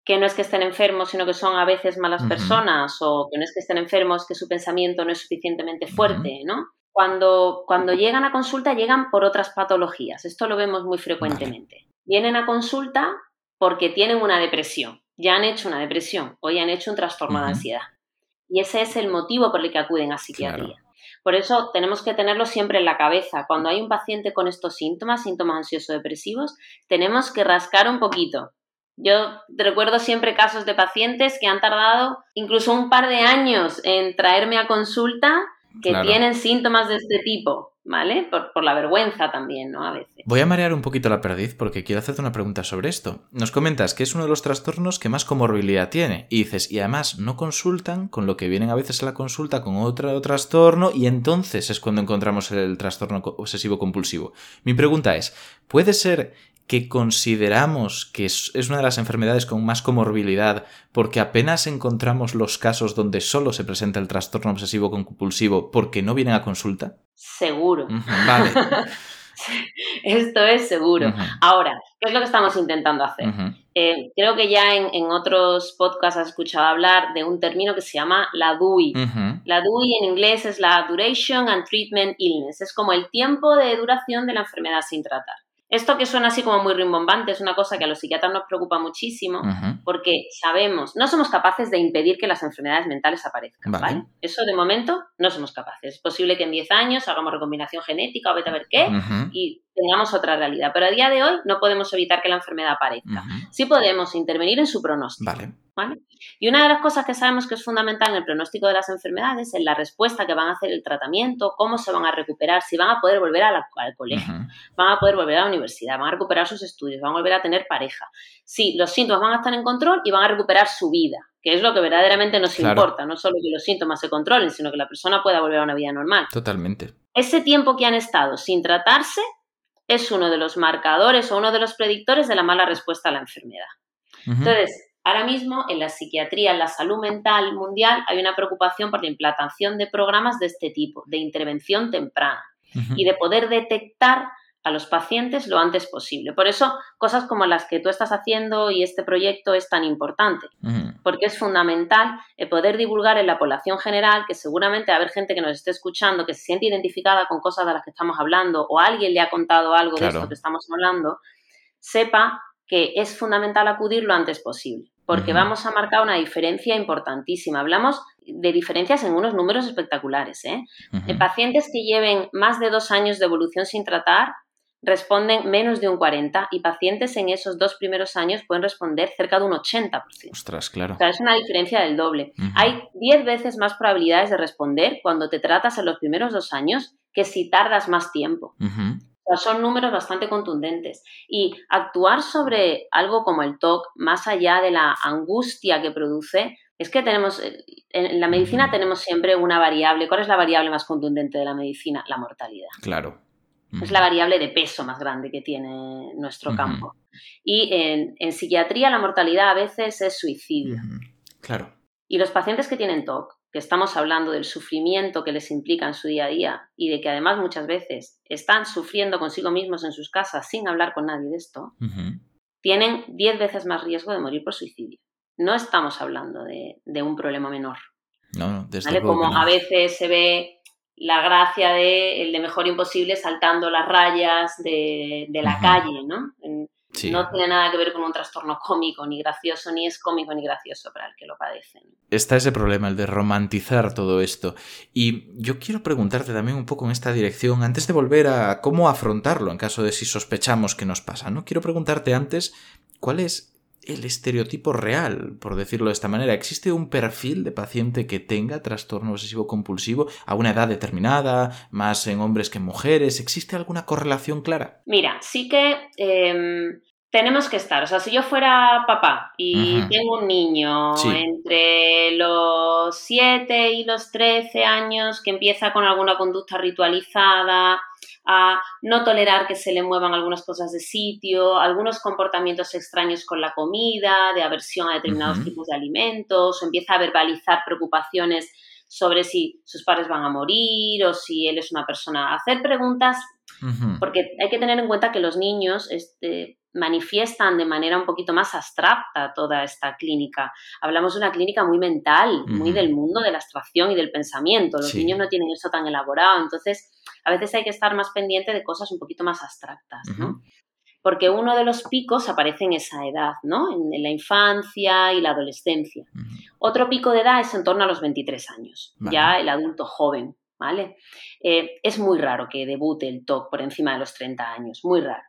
que no es que estén enfermos, sino que son a veces malas personas, o que no es que estén enfermos, que su pensamiento no es suficientemente fuerte, ¿no? Cuando llegan a consulta, llegan por otras patologías. Esto lo vemos muy frecuentemente. Vale. Vienen a consulta porque tienen una depresión. Ya han hecho una depresión o ya han hecho un trastorno de ansiedad. Y ese es el motivo por el que acuden a psiquiatría. Claro. Por eso tenemos que tenerlo siempre en la cabeza. Cuando hay un paciente con estos síntomas ansioso-depresivos, tenemos que rascar un poquito. Yo recuerdo siempre casos de pacientes que han tardado incluso un par de años en traerme a consulta que tienen síntomas de este tipo, ¿vale? Por la vergüenza también, ¿no? A veces. Voy a marear un poquito la perdiz porque quiero hacerte una pregunta sobre esto. Nos comentas que es uno de los trastornos que más comorbilidad tiene y dices, y además no consultan, con lo que vienen a veces a la consulta con otro trastorno y entonces es cuando encontramos el trastorno obsesivo-compulsivo. Mi pregunta es, ¿puede ser que consideramos que es una de las enfermedades con más comorbilidad porque apenas encontramos los casos donde solo se presenta el trastorno obsesivo-compulsivo porque no vienen a consulta? Seguro. Vale. Esto es seguro. Ahora, ¿qué es lo que estamos intentando hacer? Creo que ya en otros podcasts has escuchado hablar de un término que se llama la DUI. La DUI en inglés es la Duration and Treatment Illness. Es como el tiempo de duración de la enfermedad sin tratar. Esto que suena así como muy rimbombante es una cosa que a los psiquiatras nos preocupa muchísimo porque sabemos, no somos capaces de impedir que las enfermedades mentales aparezcan, ¿vale? Eso de momento no somos capaces. Es posible que en 10 años hagamos recombinación genética o vete a ver qué y tengamos otra realidad. Pero a día de hoy no podemos evitar que la enfermedad aparezca. Sí podemos intervenir en su pronóstico. ¿Vale? Y una de las cosas que sabemos que es fundamental en el pronóstico de las enfermedades es la respuesta que van a hacer el tratamiento, cómo se van a recuperar, si van a poder volver al colegio, van a poder volver a la universidad, van a recuperar sus estudios, van a volver a tener pareja. Sí, los síntomas van a estar en control y van a recuperar su vida, que es lo que verdaderamente nos importa, no solo que los síntomas se controlen, sino que la persona pueda volver a una vida normal. Totalmente. Ese tiempo que han estado sin tratarse es uno de los marcadores o uno de los predictores de la mala respuesta a la enfermedad. Entonces, ahora mismo en la psiquiatría, en la salud mental mundial, hay una preocupación por la implantación de programas de este tipo, de intervención temprana y de poder detectar a los pacientes lo antes posible. Por eso, cosas como las que tú estás haciendo y este proyecto es tan importante, porque es fundamental poder divulgar en la población general, que seguramente va a haber gente que nos esté escuchando, que se siente identificada con cosas de las que estamos hablando o alguien le ha contado algo de esto que estamos hablando, sepa que es fundamental acudir lo antes posible, porque vamos a marcar una diferencia importantísima. Hablamos de diferencias en unos números espectaculares, ¿eh? En pacientes que lleven más de 2 años de evolución sin tratar, responden menos de un 40% y pacientes en esos 2 primeros años pueden responder cerca de un 80%. Ostras, claro. O sea, es una diferencia del doble. Hay 10 veces más probabilidades de responder cuando te tratas en los primeros 2 años que si tardas más tiempo. O sea, son números bastante contundentes. Y actuar sobre algo como el TOC, más allá de la angustia que produce, es que en la medicina tenemos siempre una variable. ¿Cuál es la variable más contundente de la medicina? La mortalidad. Claro. Es la variable de peso más grande que tiene nuestro campo. Y en psiquiatría la mortalidad a veces es suicidio. Claro. Y los pacientes que tienen TOC, que estamos hablando del sufrimiento que les implica en su día a día y de que además muchas veces están sufriendo consigo mismos en sus casas sin hablar con nadie de esto, tienen 10 veces más riesgo de morir por suicidio. No estamos hablando de un problema menor. No, desde ¿vale? luego Como que no. a veces se ve la gracia de el de Mejor Imposible saltando las rayas de la calle, ¿no? Sí. No tiene nada que ver con un trastorno cómico ni gracioso, ni es cómico ni gracioso para el que lo padece. Está ese problema, el de romantizar todo esto. Y yo quiero preguntarte también un poco en esta dirección, antes de volver a cómo afrontarlo en caso de si sospechamos que nos pasa, ¿no? Quiero preguntarte antes, ¿cuál es el estereotipo real, por decirlo de esta manera? ¿Existe un perfil de paciente que tenga trastorno obsesivo-compulsivo a una edad determinada, más en hombres que en mujeres? ¿Existe alguna correlación clara? Mira, sí que tenemos que estar. O sea, si yo fuera papá y tengo un niño entre los 7 y los 13 años que empieza con alguna conducta ritualizada, a no tolerar que se le muevan algunas cosas de sitio, algunos comportamientos extraños con la comida, de aversión a determinados tipos de alimentos, o empieza a verbalizar preocupaciones sobre si sus padres van a morir o si él es una persona. Hacer preguntas, porque hay que tener en cuenta que los niños manifiestan de manera un poquito más abstracta toda esta clínica. Hablamos de una clínica muy mental, muy del mundo de la abstracción y del pensamiento. Los niños no tienen eso tan elaborado, entonces a veces hay que estar más pendiente de cosas un poquito más abstractas, ¿no? Porque uno de los picos aparece en esa edad, ¿no? En la infancia y la adolescencia. Otro pico de edad es en torno a los 23 años, ya el adulto joven, ¿vale? Es muy raro que debute el TOC por encima de los 30 años, muy raro.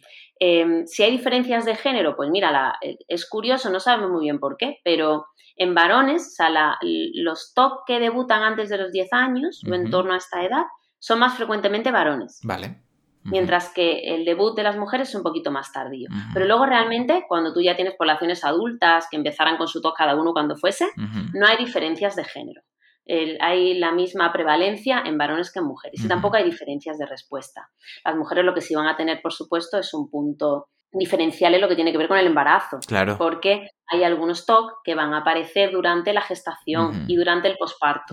Si hay diferencias de género, pues mira, es curioso, no sabemos muy bien por qué, pero en varones, o sea, los TOC que debutan antes de los 10 años, o en torno a esta edad, son más frecuentemente varones. Vale. Mientras que el debut de las mujeres es un poquito más tardío. Pero luego realmente, cuando tú ya tienes poblaciones adultas que empezaran con su TOC cada uno cuando fuese, no hay diferencias de género. Hay la misma prevalencia en varones que en mujeres. Y tampoco hay diferencias de respuesta. Las mujeres lo que sí van a tener, por supuesto, es un punto diferencial en lo que tiene que ver con el embarazo. Claro. Porque hay algunos TOC que van a aparecer durante la gestación y durante el posparto.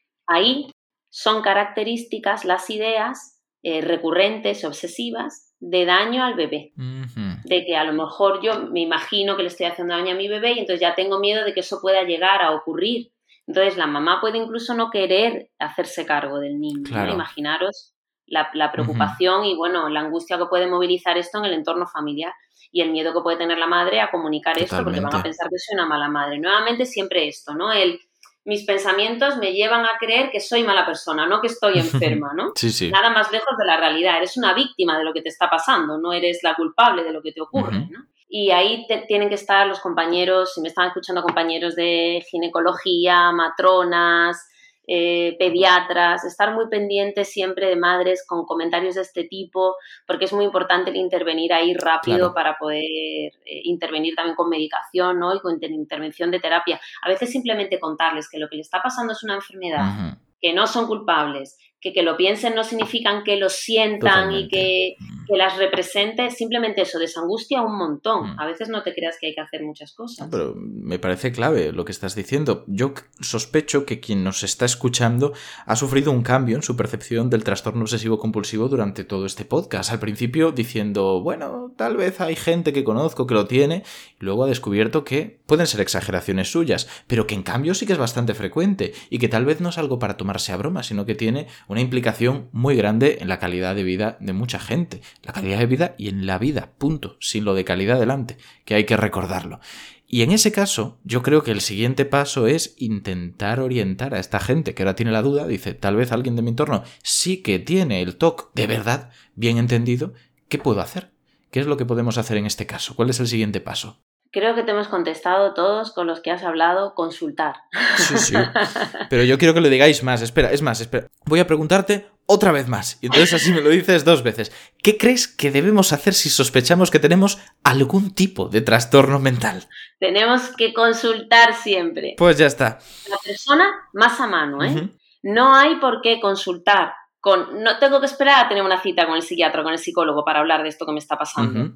Ahí son características las ideas recurrentes, obsesivas, de daño al bebé. De que a lo mejor yo me imagino que le estoy haciendo daño a mi bebé y entonces ya tengo miedo de que eso pueda llegar a ocurrir. Entonces la mamá puede incluso no querer hacerse cargo del niño. Claro. ¿No? Imaginaros la preocupación y bueno, la angustia que puede movilizar esto en el entorno familiar y el miedo que puede tener la madre a comunicar esto porque van a pensar que soy una mala madre. Nuevamente siempre esto, ¿no? Mis pensamientos me llevan a creer que soy mala persona, no que estoy enferma, ¿no? Sí. Nada más lejos de la realidad. Eres una víctima de lo que te está pasando, no eres la culpable de lo que te ocurre, ¿no? Y ahí tienen que estar los compañeros, si me están escuchando compañeros de ginecología, matronas, pediatras, estar muy pendientes siempre de madres con comentarios de este tipo, porque es muy importante el intervenir ahí rápido para poder intervenir también con medicación, ¿no? Y con intervención de terapia. A veces simplemente contarles que lo que le está pasando es una enfermedad, que no son culpables, que lo piensen no significan que lo sientan y que las represente, simplemente eso, desangustia un montón. A veces no te creas que hay que hacer muchas cosas. Pero me parece clave lo que estás diciendo. Yo sospecho que quien nos está escuchando ha sufrido un cambio en su percepción del trastorno obsesivo-compulsivo durante todo este podcast. Al principio diciendo, bueno, tal vez hay gente que conozco que lo tiene, y luego ha descubierto que pueden ser exageraciones suyas, pero que en cambio sí que es bastante frecuente y que tal vez no es algo para tomarse a broma, sino que tiene una implicación muy grande en la calidad de vida de mucha gente. La calidad de vida y en la vida, punto, sin lo de calidad delante, que hay que recordarlo. Y en ese caso, yo creo que el siguiente paso es intentar orientar a esta gente que ahora tiene la duda, dice, tal vez alguien de mi entorno sí que tiene el TOC de verdad, bien entendido, ¿qué puedo hacer? ¿Qué es lo que podemos hacer en este caso? ¿Cuál es el siguiente paso? Creo que te hemos contestado todos con los que has hablado, consultar. Sí. Pero yo quiero que lo digáis más. Espera. Voy a preguntarte otra vez más. Y entonces así me lo dices 2 veces. ¿Qué crees que debemos hacer si sospechamos que tenemos algún tipo de trastorno mental? Tenemos que consultar siempre. Pues ya está. La persona más a mano, ¿eh? No hay por qué consultar. No tengo que esperar a tener una cita con el psiquiatra o con el psicólogo para hablar de esto que me está pasando.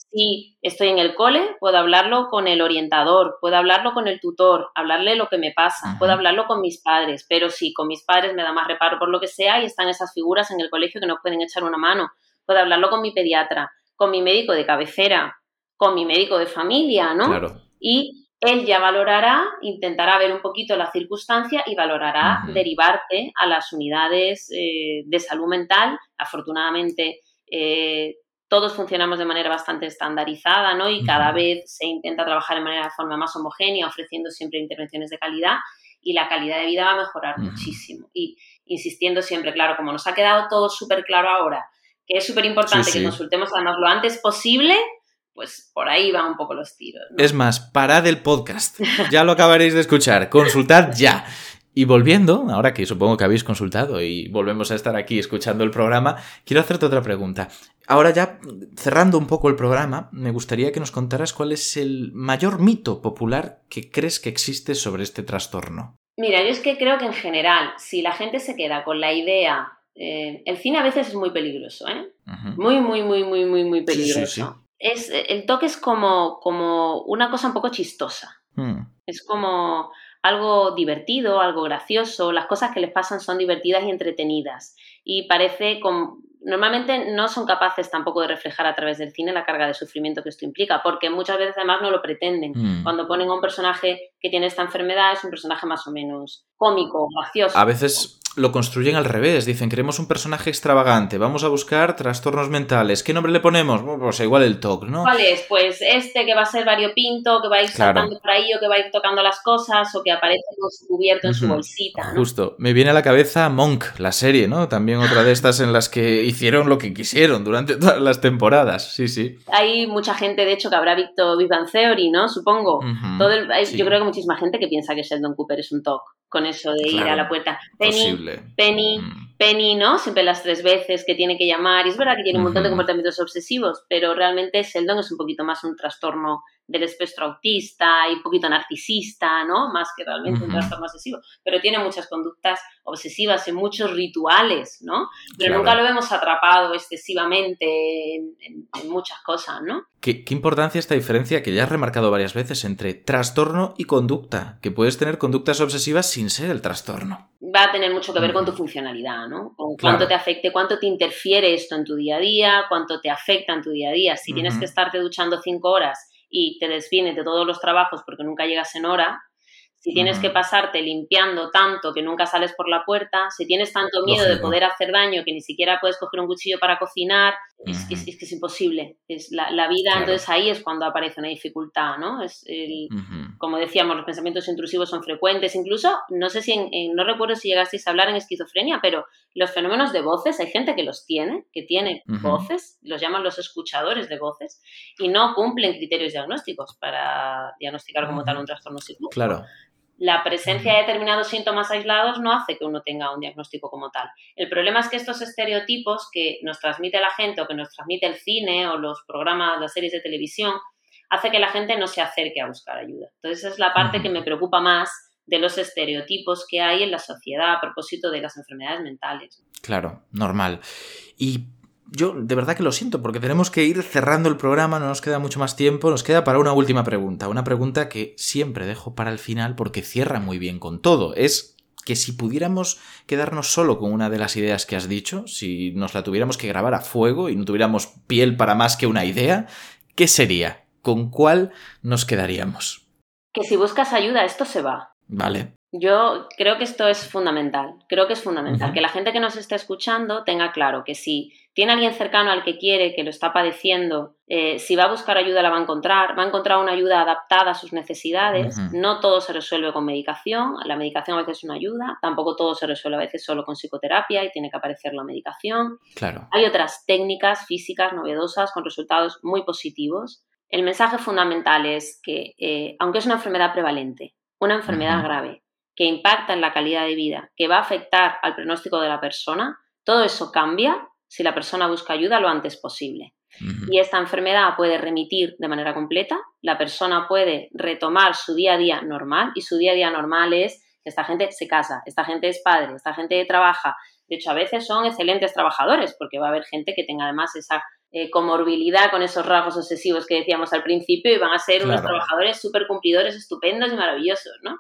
Si estoy en el cole, puedo hablarlo con el orientador, puedo hablarlo con el tutor, hablarle lo que me pasa, puedo hablarlo con mis padres, pero si con mis padres me da más reparo por lo que sea y están esas figuras en el colegio que nos pueden echar una mano, puedo hablarlo con mi pediatra, con mi médico de cabecera, con mi médico de familia, ¿no? Claro. Y él ya valorará, intentará ver un poquito la circunstancia y valorará derivarte a las unidades de salud mental. Afortunadamente, todos funcionamos de manera bastante estandarizada, ¿no? Y cada vez se intenta trabajar de forma más homogénea, ofreciendo siempre intervenciones de calidad y la calidad de vida va a mejorar muchísimo. Y insistiendo siempre, claro, como nos ha quedado todo súper claro ahora, que es súper importante que consultemos además lo antes posible, pues por ahí van un poco los tiros, ¿no? Es más, parad el podcast. Ya lo acabaréis de escuchar. Consultad ya. Y volviendo, ahora que supongo que habéis consultado y volvemos a estar aquí escuchando el programa, quiero hacerte otra pregunta. Ahora ya, cerrando un poco el programa, me gustaría que nos contaras cuál es el mayor mito popular que crees que existe sobre este trastorno. Mira, yo es que creo que en general, si la gente se queda con la idea... el cine a veces es muy peligroso, ¿eh? Muy peligroso. Sí. El TOC es como una cosa un poco chistosa. Es como... algo divertido, algo gracioso, las cosas que les pasan son divertidas y entretenidas y parece normalmente no son capaces tampoco de reflejar a través del cine la carga de sufrimiento que esto implica, porque muchas veces además no lo pretenden. Cuando ponen a un personaje que tiene esta enfermedad, es un personaje más o menos cómico, gracioso. A veces lo construyen al revés, dicen, queremos un personaje extravagante, vamos a buscar trastornos mentales, ¿qué nombre le ponemos? Pues igual el TOC, ¿no? ¿Cuál es? Pues este que va a ser variopinto, que va a ir saltando por ahí, o que va a ir tocando las cosas, o que aparece cubierto en su bolsita, ¿no? Justo. Me viene a la cabeza Monk, la serie, ¿no? También otra de estas en las que hicieron lo que quisieron durante todas las temporadas. Sí, sí. Hay mucha gente, de hecho, que habrá visto Big Bang Theory, ¿no? Supongo. Sí. Yo creo que muchísima gente que piensa que Sheldon Cooper es un TOC, con eso de ir a la puerta. Penny, ¿no? Siempre las 3 veces que tiene que llamar. Y es verdad que tiene un montón de comportamientos obsesivos, pero realmente Sheldon es un poquito más un trastorno del espectro autista y un poquito narcisista, ¿no? Más que realmente un trastorno obsesivo. Pero tiene muchas conductas obsesivas y muchos rituales, ¿no? Pero nunca lo vemos atrapado excesivamente en muchas cosas, ¿no? ¿Qué importancia esta diferencia que ya has remarcado varias veces entre trastorno y conducta? Que puedes tener conductas obsesivas sin ser el trastorno. Va a tener mucho que ver con tu funcionalidad, ¿no? Con cuánto te afecte, cuánto te interfiere esto en tu día a día, cuánto te afecta en tu día a día. Si tienes que estarte duchando 5 horas y te desvienes de todos los trabajos porque nunca llegas en hora, si tienes que pasarte limpiando tanto que nunca sales por la puerta, si tienes tanto miedo de poder hacer daño que ni siquiera puedes coger un cuchillo para cocinar, es que es imposible. Es la vida, entonces ahí es cuando aparece una dificultad, ¿no? Como decíamos, los pensamientos intrusivos son frecuentes. Incluso, no sé si no recuerdo si llegasteis a hablar en esquizofrenia, pero los fenómenos de voces, hay gente que los tiene, que tiene voces, los llaman los escuchadores de voces, y no cumplen criterios diagnósticos para diagnosticar como tal un trastorno psicótico. Claro. La presencia de determinados síntomas aislados no hace que uno tenga un diagnóstico como tal. El problema es que estos estereotipos que nos transmite la gente o que nos transmite el cine o los programas, las series de televisión, hace que la gente no se acerque a buscar ayuda. Entonces, esa es la parte que me preocupa más de los estereotipos que hay en la sociedad a propósito de las enfermedades mentales. Claro, normal. Y yo de verdad que lo siento, porque tenemos que ir cerrando el programa, no nos queda mucho más tiempo, nos queda para una última pregunta, una pregunta que siempre dejo para el final porque cierra muy bien con todo. Es que si pudiéramos quedarnos solo con una de las ideas que has dicho, si nos la tuviéramos que grabar a fuego y no tuviéramos piel para más que una idea, ¿qué sería? ¿Con cuál nos quedaríamos? Que si buscas ayuda, esto se va. Vale. Yo creo que esto es fundamental. Creo que es fundamental que la gente que nos esté escuchando tenga claro que si tiene alguien cercano al que quiere, que lo está padeciendo, si va a buscar ayuda la va a encontrar una ayuda adaptada a sus necesidades. No todo se resuelve con medicación, la medicación a veces es una ayuda, tampoco todo se resuelve a veces solo con psicoterapia y tiene que aparecer la medicación. Claro. Hay otras técnicas físicas novedosas con resultados muy positivos. El mensaje fundamental es que, aunque es una enfermedad prevalente, una enfermedad grave, que impacta en la calidad de vida, que va a afectar al pronóstico de la persona, todo eso cambia si la persona busca ayuda lo antes posible. Y esta enfermedad puede remitir de manera completa, la persona puede retomar su día a día normal, y su día a día normal es que esta gente se casa, esta gente es padre, esta gente trabaja. De hecho, a veces son excelentes trabajadores, porque va a haber gente que tenga además esa comorbilidad con esos rasgos obsesivos que decíamos al principio y van a ser unos trabajadores súper cumplidores, estupendos y maravillosos, ¿no?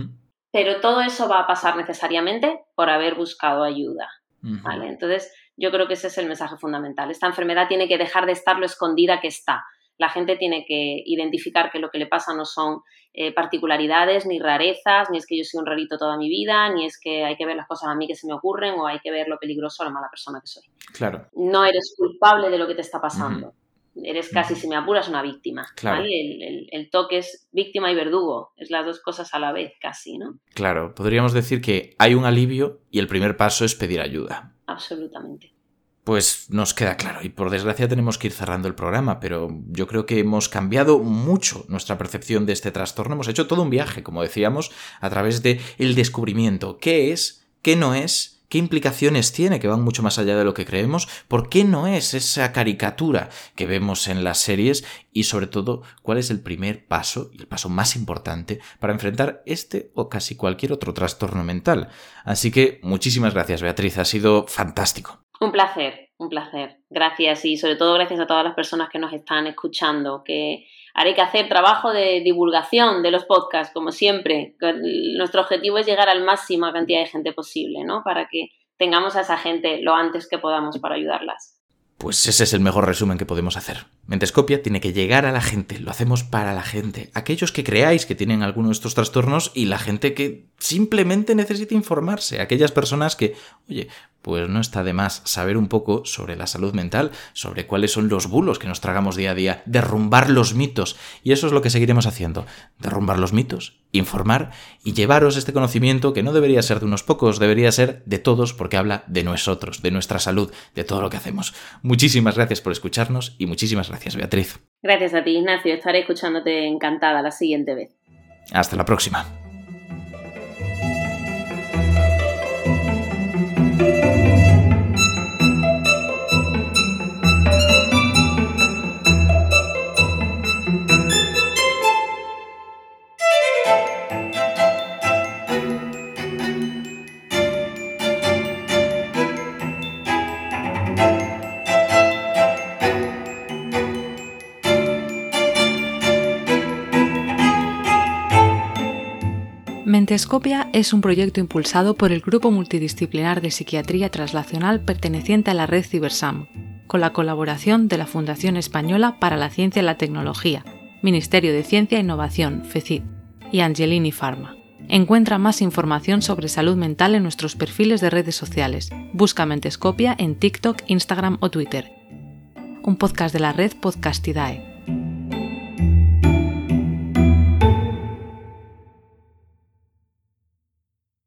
Pero todo eso va a pasar necesariamente por haber buscado ayuda, ¿vale? Entonces, yo creo que ese es el mensaje fundamental. Esta enfermedad tiene que dejar de estar lo escondida que está. La gente tiene que identificar que lo que le pasa no son particularidades ni rarezas, ni es que yo soy un rarito toda mi vida, ni es que hay que ver las cosas a mí que se me ocurren o hay que ver lo peligroso o la mala persona que soy. Claro. No eres culpable de lo que te está pasando. Eres casi, si me apuras, una víctima. Claro. ¿Vale? El TOC es víctima y verdugo. Es las dos cosas a la vez, casi, ¿no? Claro, podríamos decir que hay un alivio y el primer paso es pedir ayuda. Absolutamente. Pues nos queda claro y por desgracia tenemos que ir cerrando el programa, pero yo creo que hemos cambiado mucho nuestra percepción de este trastorno. Hemos hecho todo un viaje, como decíamos, a través de el descubrimiento. ¿Qué es? ¿Qué no es? ¿Qué implicaciones tiene? Que van mucho más allá de lo que creemos. ¿Por qué no es esa caricatura que vemos en las series? Y sobre todo, ¿cuál es el primer paso y el paso más importante para enfrentar este o casi cualquier otro trastorno mental? Así que muchísimas gracias, Beatriz. Ha sido fantástico. Un placer, un placer. Gracias y sobre todo gracias a todas las personas que nos están escuchando, que haré que hacer trabajo de divulgación de los podcasts, como siempre. Nuestro objetivo es llegar al máxima cantidad de gente posible, ¿no? Para que tengamos a esa gente lo antes que podamos para ayudarlas. Pues ese es el mejor resumen que podemos hacer. Mentescopia tiene que llegar a la gente, lo hacemos para la gente. Aquellos que creáis que tienen alguno de estos trastornos y la gente que simplemente necesita informarse. Aquellas personas que, oye, pues no está de más saber un poco sobre la salud mental, sobre cuáles son los bulos que nos tragamos día a día, derrumbar los mitos. Y eso es lo que seguiremos haciendo. Derrumbar los mitos, informar y llevaros este conocimiento que no debería ser de unos pocos, debería ser de todos porque habla de nosotros, de nuestra salud, de todo lo que hacemos. Muchísimas gracias por escucharnos y muchísimas gracias, Beatriz. Gracias a ti, Ignacio. Estaré escuchándote encantada la siguiente vez. Hasta la próxima. Mentescopia es un proyecto impulsado por el Grupo Multidisciplinar de Psiquiatría Translacional perteneciente a la red Cibersam, con la colaboración de la Fundación Española para la Ciencia y la Tecnología, Ministerio de Ciencia e Innovación, FECID, y Angelini Pharma. Encuentra más información sobre salud mental en nuestros perfiles de redes sociales. Busca Mentescopia en TikTok, Instagram o Twitter. Un podcast de la red Podcastidae.